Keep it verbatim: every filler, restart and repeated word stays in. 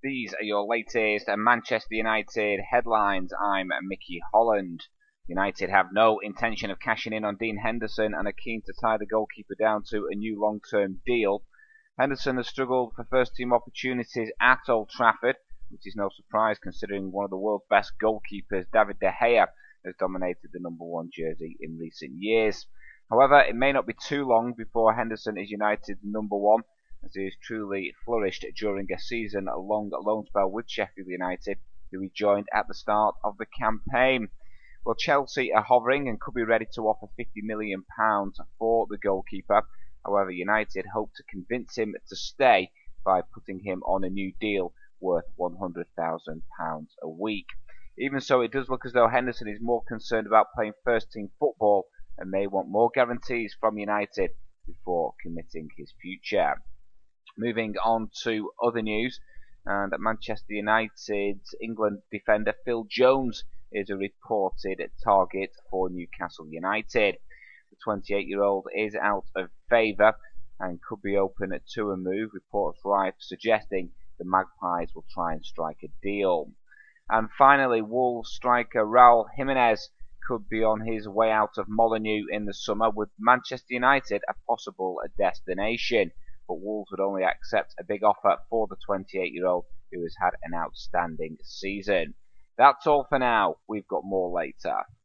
These are your latest Manchester United headlines. I'm Mickey Holland. United have no intention of cashing in on Dean Henderson and are keen to tie the goalkeeper down to a new long-term deal. Henderson has struggled for first-team opportunities at Old Trafford, which is no surprise considering one of the world's best goalkeepers, David De Gea, has dominated the number one jersey in recent years. However, it may not be too long before Henderson is United's number one, as he has truly flourished during a season-long loan spell with Sheffield United, who he joined at the start of the campaign. Well, Chelsea are hovering and could be ready to offer fifty million pounds for the goalkeeper. However, United hope to convince him to stay by putting him on a new deal worth one hundred thousand pounds a week. Even so, it does look as though Henderson is more concerned about playing first-team football and may want more guarantees from United before committing his future. Moving on to other news, and at Manchester United's England defender Phil Jones is a reported target for Newcastle United. The twenty-eight-year-old is out of favour and could be open to a move, reports rife suggesting the Magpies will try and strike a deal. And finally, Wolves striker Raul Jimenez could be on his way out of Molineux in the summer, with Manchester United a possible destination. But Wolves would only accept a big offer for the twenty-eight-year-old who has had an outstanding season. That's all for now. We've got more later.